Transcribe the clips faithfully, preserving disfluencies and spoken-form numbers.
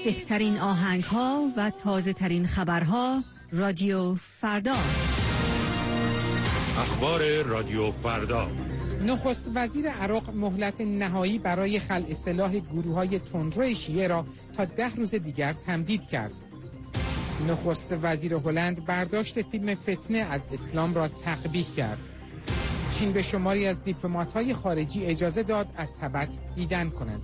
بهترین آهنگ ها و تازه ترین خبرها. رادیو فردا. اخبار رادیو فردا. نخست وزیر عراق مهلت نهایی برای خلع سلاح گروه‌های تندرو شیعه را تا ده روز دیگر تمدید کرد. نخست وزیر هلند برداشت فیلم فتنه از اسلام را تقبیح کرد. چین به شماری از دیپلمات‌های خارجی اجازه داد از تبت دیدن کنند.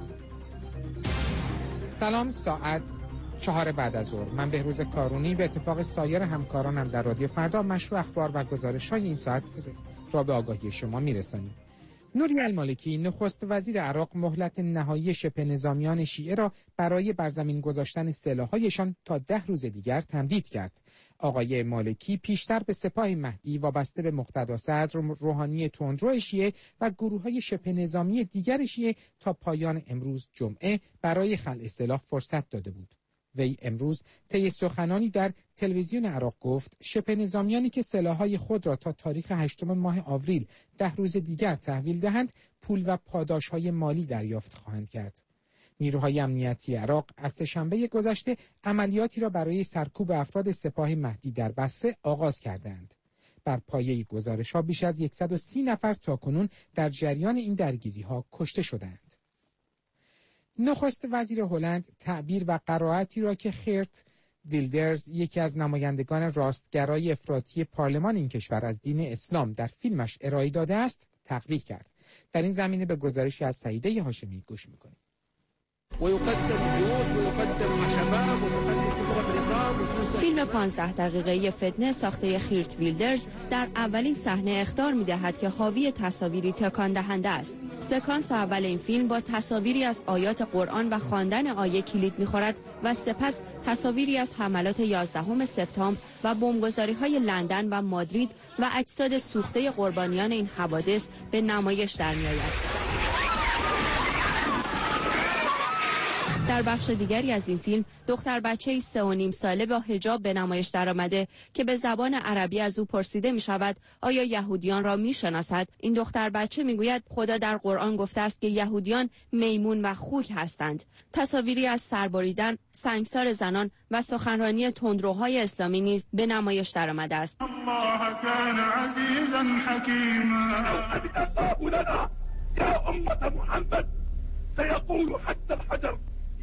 سلام، ساعت چهار بعد از ظهر. من بهروز کارونی به اتفاق سایر همکارانم در رادیو فردا مشروع اخبار و گزارش‌های این ساعت را به آگاهی شما می‌رسانیم. نوری المالکی نخست وزیر عراق مهلت نهایی شبه نظامیان شیعه را برای برزمین گذاشتن سلاح‌هایشان تا ده روز دیگر تمدید کرد. آقای مالکی پیشتر به سپاه مهدی وابسته به مقتدا صدر روحانی تندرو شیعه و گروه‌های شبه نظامی دیگر شیعه تا پایان امروز جمعه برای خلع سلاح فرصت داده بود. وی امروز طی سخنانی در تلویزیون عراق گفت شبه نظامیانی که سلاح‌های خود را تا تاریخ هشتم ماه آوریل ده روز دیگر تحویل دهند پول و پاداش‌های مالی دریافت خواهند کرد. نیروهای امنیتی عراق از سه‌شنبه گذشته عملیاتی را برای سرکوب افراد سپاه مهدی در بصره آغاز کردند. بر پایه گزارش‌ها بیش از صد و سی نفر تاکنون در جریان این درگیری‌ها کشته شدند. نخست وزیر هلند تعبیر و قرائتی را که خیرت ویلدرز یکی از نمایندگان راستگرای افراطی پارلمان این کشور از دین اسلام در فیلمش ارائه داده است تقبیح کرد. در این زمینه به گزارشی از سعیده هاشمی گوش می‌کنیم. فیلم پانزده دقیقه‌ای فتنه ساخته خیرت ویلدرز در اولین صحنه اخطار می‌دهد که حاوی تصاویری تکان دهنده است. سکانس اول این فیلم با تصاویری از آیات قرآن و خواندن آیه کلید می‌خورد و سپس تصاویری از حملات یازدهم سپتامبر و بمبگذاری‌های لندن و مادرید و اجساد سوخته قربانیان این حوادث به نمایش در می‌آید. در بخش دیگری از این فیلم دختر بچه‌ای سه و نیم ساله با حجاب به نمایش درآمده که به زبان عربی از او پرسیده می شود آیا یهودیان را می شناسد؟ این دختر بچه می گوید خدا در قرآن گفته است که یهودیان میمون و خوک هستند. تصاویری از سربریدن، سنگسار زنان و سخنرانی تندروهای اسلامی نیز به نمایش درآمده است. الله کان عزیزا حکیما یا امت محمد سیقول حتی الحجر.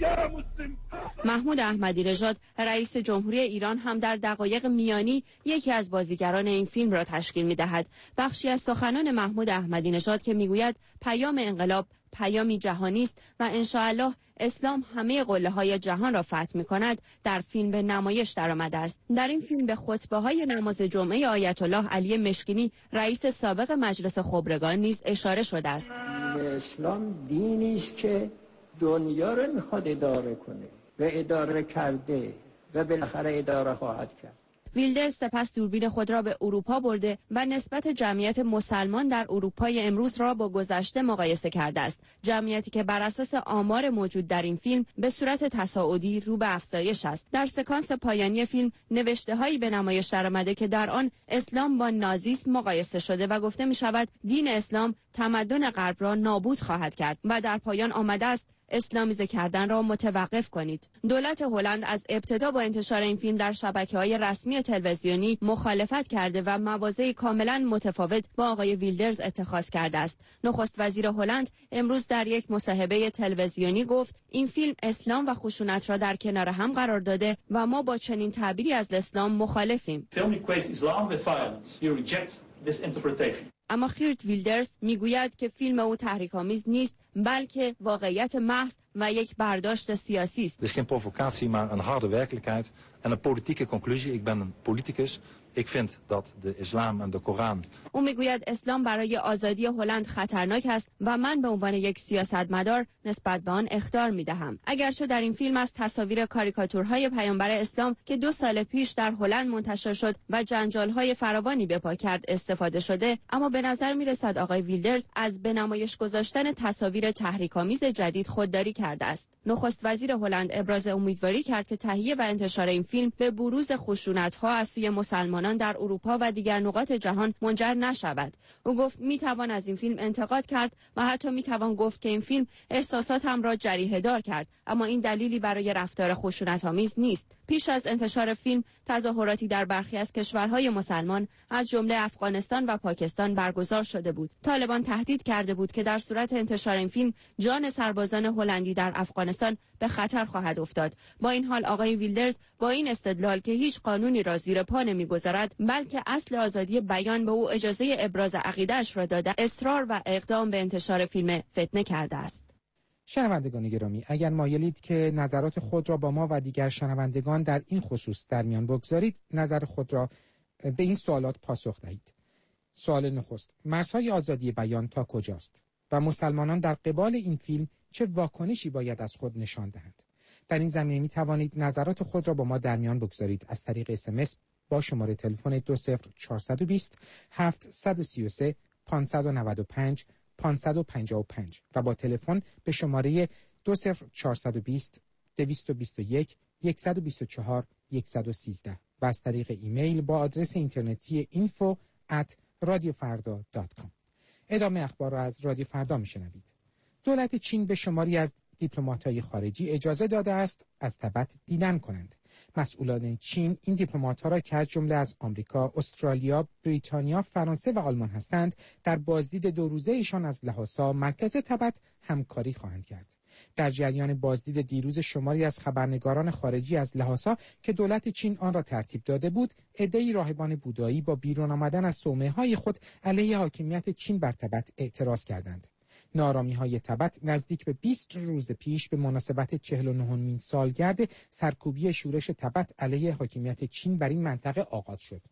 محمود احمدی نژاد رئیس جمهوری ایران هم در دقایق میانی یکی از بازیگران این فیلم را تشکیل می‌دهد. بخشی از سخنان محمود احمدی نژاد که میگوید پیام انقلاب پیامی جهانی است و انشاءالله اسلام همه قله‌های جهان را فتح می‌کند در فیلم به نمایش درآمده است. در این فیلم به خطبه‌های نماز جمعه آیت الله علی مشکینی رئیس سابق مجلس خبرگان نیز اشاره شده است. اسلام دینی است که دنیا رو میخواد اداره کنه و اداره کرده و بالاخره اداره خواهد کرد. ویلدرز سپس دوربین خود را به اروپا برده و نسبت جمعیت مسلمان در اروپای امروز را با گذشته مقایسه کرده است. جمعیتی که بر اساس آمار موجود در این فیلم به صورت تصاعدی رو به افزایش است. در سکانس پایانی فیلم نوشته‌هایی به نمایش درآمده که در آن اسلام با نازیسم مقایسه شده و گفته می شود دین اسلام تمدن غرب را نابود خواهد کرد و در پایان آمده است اسلامیزه کردن را متوقف کنید. دولت هلند از ابتدا با انتشار این فیلم در شبکه‌های رسمی تلویزیونی مخالفت کرده و مواضع کاملا متفاوت با آقای ویلدرز اتخاذ کرده است. نخست وزیر هلند امروز در یک مصاحبه تلویزیونی گفت این فیلم اسلام و خشونت را در کنار هم قرار داده و ما با چنین تعبیری از اسلام مخالفیم. اما خیرت ویلدرز میگوید که فیلم او تحریک‌آمیز نیست بلکه واقعیت محض و یک برداشت سیاسی است. Het is geen provocatie maar een harde werkelijkheid en een politieke conclusie. Ik ben een politicus. Ik vind dat de islam en de Koran. او میگوید اسلام برای آزادی هلند خطرناک است و من به عنوان یک سیاستمدار نسبت به آن اخطار میدهم. اگرچه در این فیلم از تصاویر کاریکاتورهای پیامبر اسلام که دو سال پیش در هلند منتشر شد و جنجال‌های فراوانی به پا کرد استفاده شده، اما به نظر میرسد آقای ویلدرز از به نمایش گذاشتن تصاویر تحریک‌آمیز جدید خودداری کرده است. نخست وزیر هلند ابراز امیدواری کرد که تهیه و انتشار این فیلم به بروز خشونت‌ها از سوی مسلمانان مسلمانان در اروپا و دیگر نقاط جهان منجر نشود. او گفت میتوان از این فیلم انتقاد کرد و حتی میتوان گفت که این فیلم احساساتم را جریحه دار کرد، اما این دلیلی برای رفتار خشونت‌آمیز نیست. پیش از انتشار فیلم تظاهراتی در برخی از کشورهای مسلمان از جمله افغانستان و پاکستان برگزار شده بود. طالبان تهدید کرده بود که در صورت انتشار این فیلم جان سربازان هلندی در افغانستان به خطر خواهد افتاد. با این حال آقای ویلدرز با این استدلال که هیچ قانونی را زیر پا نمی‌گذارد بلکه اصل آزادی بیان به او اجازه ابراز عقیده‌اش را داده، اصرار و اقدام به انتشار فیلم فتنه کرده است. شنوندگان گرامی، اگر مایلید که نظرات خود را با ما و دیگر شنوندگان در این خصوص در میان بگذارید، نظر خود را به این سوالات پاسخ دهید. سوال نخست: مرزهای آزادی بیان تا کجاست و مسلمانان در قبال این فیلم چه واکنشی باید از خود نشان دهند؟ در این زمینه می توانید نظرات خود را با ما در میان بگذارید از طریق اس ام اس با شماره تلفن دو صفر چهار دو صفر هفت سه سه پانصد و نود و پنج پانصد و پنجاه و پنج و با تلفن به شماره دو صفر چهار دو صفر دویست و بیست و یک صد و بیست و چهار صد و سیزده و از طریق ایمیل با آدرس اینترنتی اینفو ات رادیو فردا دات کام. ادامه اخبار را از رادیو فردا میشنوید. دولت چین به شماری از دیپلمات‌های خارجی اجازه داده است از تبت دیدن کنند. مسئولان چین این دیپلمات‌ها را که از جمله از آمریکا، استرالیا، بریتانیا، فرانسه و آلمان هستند، در بازدید دو روزه ایشان از لحاسا مرکز تبت همکاری خواهند کرد. در جریان بازدید دیروز شماری از خبرنگاران خارجی از لحاسا که دولت چین آن را ترتیب داده بود، عده‌ای راهبان بودایی با بیرون آمدن از صومعه‌های خود علیه حاکمیت چین بر تبت اعتراض کردند. نارامی‌های تبت نزدیک به بیست روز پیش به مناسبت چهل و نهمین سالگرد سرکوبی شورش تبت علیه حاکمیت چین بر این منطقه آغاز شد.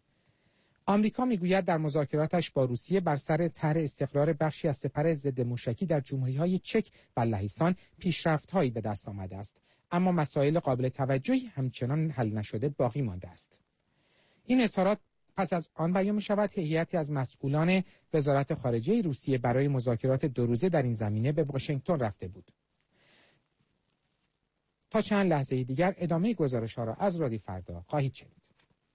آمریکا میگوید در مذاکراتش با روسیه بر سر طرح استقرار بخشی از سپر ضد موشکی در جمهوری‌های چک و لهستان پیشرفت‌هایی به دست آمده است، اما مسائل قابل توجهی همچنان حل نشده باقی مانده است. این اظهارات پس از آن بیان می‌شود که هیئتی از مسئولان وزارت خارجه روسیه برای مذاکرات دو روزه در این زمینه به واشنگتن رفته بود. تا چند لحظه دیگر ادامه گزارش‌ها را از رادیو فردا خواهید شنید.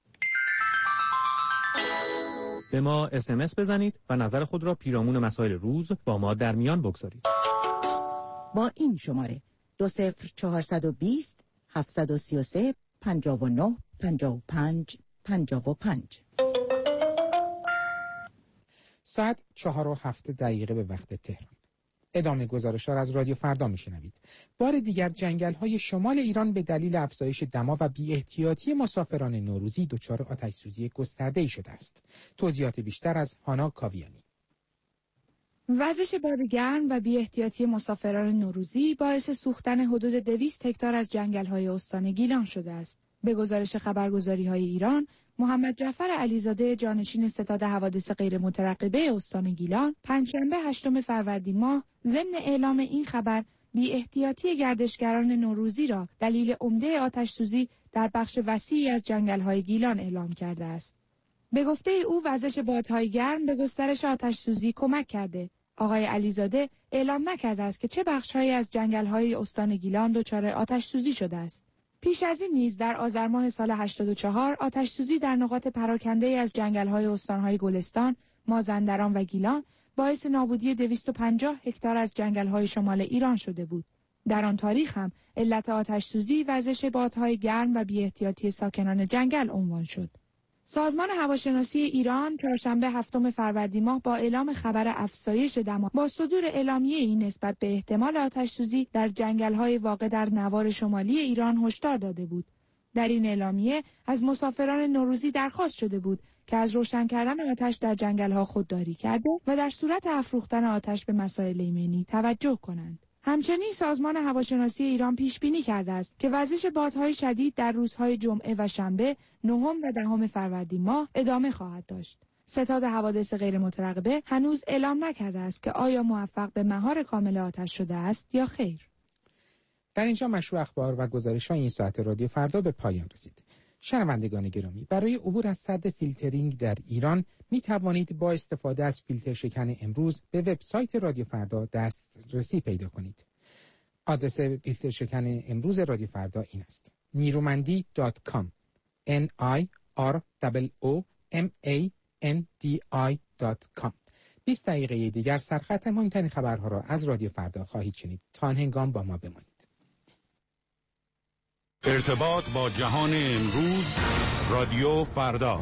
به ما اس ام اس بزنید و نظر خود را پیرامون مسائل روز با ما در میان بگذارید. با این شماره دو صفر چهار دو صفر هفت سه سه پنجاه و نه پنجاه و پنج پنجاه و پنج. ساعت چهار و هفت دقیقه به وقت تهران. ادامه گزارش را از رادیو فردا میشنوید. بار دیگر جنگل‌های شمال ایران به دلیل افزایش دما و بی‌احتیاطی مسافران نوروزی دچار آتش‌سوزی گسترده‌ای شده است. توضیحات بیشتر از هانا کاویانی. وزش باد گرم و بی‌احتیاطی مسافران نوروزی باعث سوختن حدود دویست هکتار از جنگل‌های استان گیلان شده است. به گزارش خبرگزاری‌های ایران، محمد جعفر علیزاده جانشین ستاد حوادث غیر مترقبه استان گیلان پنجشنبه هشتم فروردین ماه ضمن اعلام این خبر بی احتیاطی گردشگران نوروزی را دلیل عمده آتش‌سوزی در بخش وسیعی از جنگل‌های گیلان اعلام کرده است. به گفته او وزش بادهای گرم به گسترش آتش‌سوزی کمک کرده. آقای علیزاده اعلام نکرده است که چه بخش‌هایی از جنگل‌های استان گیلان دچار آتش‌سوزی شده است. پیش از این نیز در آذر ماه سال هشتاد و چهار آتش‌سوزی در نقاط پراکنده از جنگل‌های استان‌های گلستان، مازندران و گیلان باعث نابودی دویست و پنجاه هکتار از جنگل‌های شمال ایران شده بود. در آن تاریخ هم علت آتش‌سوزی وزش بادهای گرم و بی‌احتیاطی ساکنان جنگل عنوان شد. سازمان هواشناسی ایران چهارشنبه هفتم فروردین ماه با اعلام خبر افزایش دما با صدور اعلامیه‌ای نسبت به احتمال آتش‌سوزی در جنگل‌های واقع در نوار شمالی ایران هشدار داده بود. در این اعلامیه از مسافران نوروزی درخواست شده بود که از روشن کردن آتش در جنگل‌ها خودداری کرده و در صورت افروختن آتش به مسائل ایمنی توجه کنند. همچنین سازمان هواشناسی ایران پیش بینی کرده است که وزش بادهای شدید در روزهای جمعه و شنبه نهم و دهم فروردین ماه ادامه خواهد داشت. ستاد حوادث غیر مترقبه هنوز اعلام نکرده است که آیا موفق به مهار کامل آتش شده است یا خیر. در اینجا مشروع اخبار و گزارش‌های این ساعت رادیو فردا به پایان رسید. شنوندگان گرامی، برای عبور از سد فیلترینگ در ایران می توانید با استفاده از فیلتر شکن امروز به وبسایت رادیو فردا دسترسی پیدا کنید. آدرس فیلتر شکن امروز رادیو فردا این است: نیرومندی دات کام ان آی r o m a n d i دات کام. بیست دقیقه دیگر سرخط مهمترین خبرها را از رادیو فردا خواهید شنید. تا آن هنگام با ما بمانید. ارتباط با جهان امروز، رادیو فردا.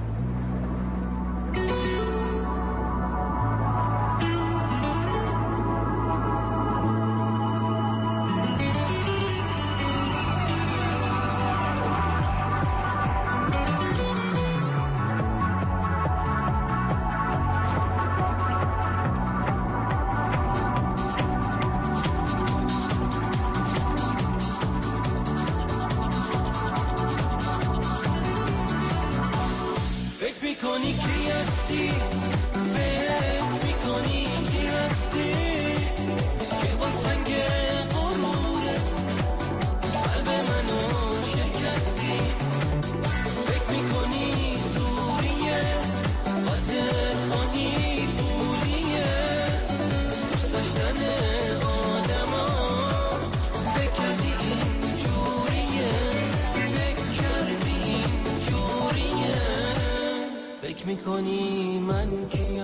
میکنی من کیم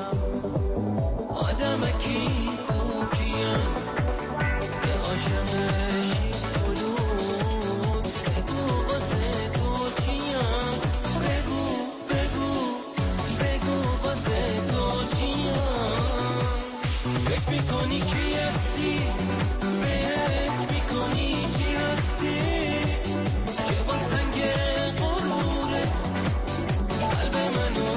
آدمکی کوکیم به عاشقشی کلوب بگو باسه تو کیم بگو بگو بگو باسه تو کیم فکر میکنی کی هستی فکر میکنی کی هستی که با سنگ غرورت قلب منو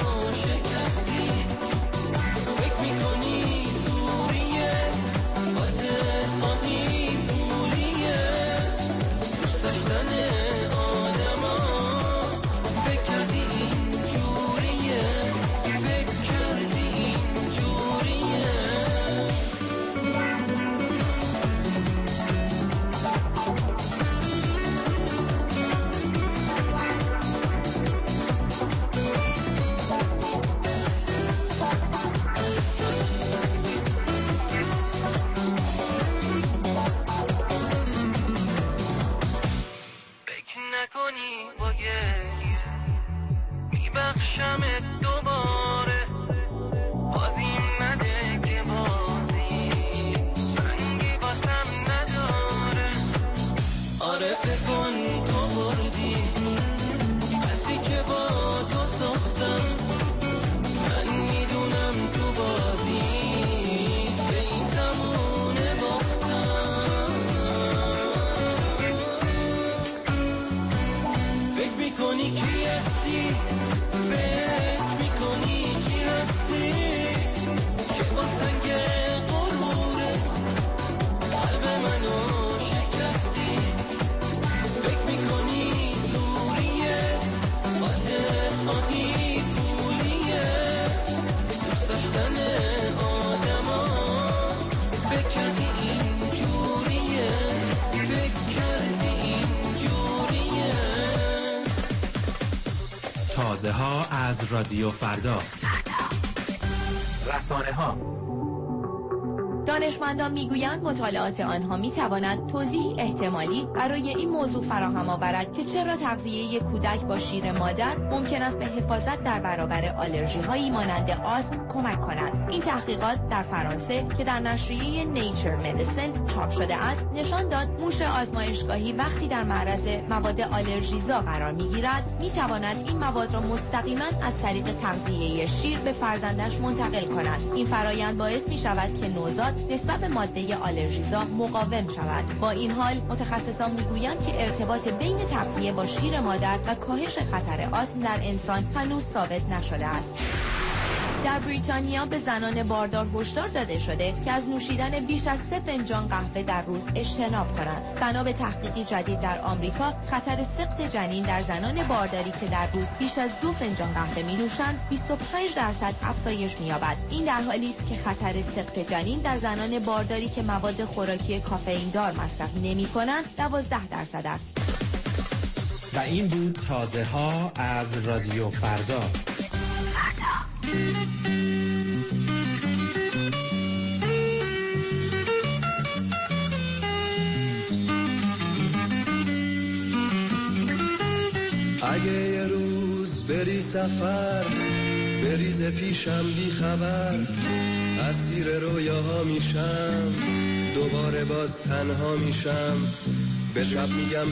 تازه ها از رادیو فردا. رسانه ها. دانشمندان میگویند مطالعات آنها میتواند توضیحی احتمالی برای این موضوع فراهم آورد که چرا تغذیه یک کودک با شیر مادر ممکن است به حفاظت در برابر آلرژی هایی مانند آسم کمک کند. این تحقیقات در فرانسه که در نشریه نیچر مدیسن چاپ شده است نشان داد موش آزمایشگاهی وقتی در معرض مواد آلرژیزا قرار میگیرد میتواند این مواد را مستقیما از طریق تغذیه شیر به فرزندش منتقل کند. این فرایند باعث می شود که نوزاد نسبت به ماده آلرژیزا مقاوم شود. با این حال متخصصان میگویند که ارتباط بین تغذیه با شیر مادر و کاهش خطر آسم در انسان هنوز ثابت نشده است. در بریتانیا به زنان باردار هشدار داده شده که از نوشیدن بیش از سه فنجان قهوه در روز اجتناب کنند. بنا به تحقیقی جدید در آمریکا، خطر سقط جنین در زنان بارداری که در روز بیش از دو فنجان قهوه می نوشند بیست و پنج درصد افزایش می یابد. این در حالی است که خطر سقط جنین در زنان بارداری که مواد خوراکی کافئین دار مصرف نمی کنند دوازده درصد است. و این بود تازه ها از رادیو فردا. اگه یه روز بری سفر بریز پیشم بی خبر، اسیر رویاها میشم دوباره باز تنها میشم، به شب میگم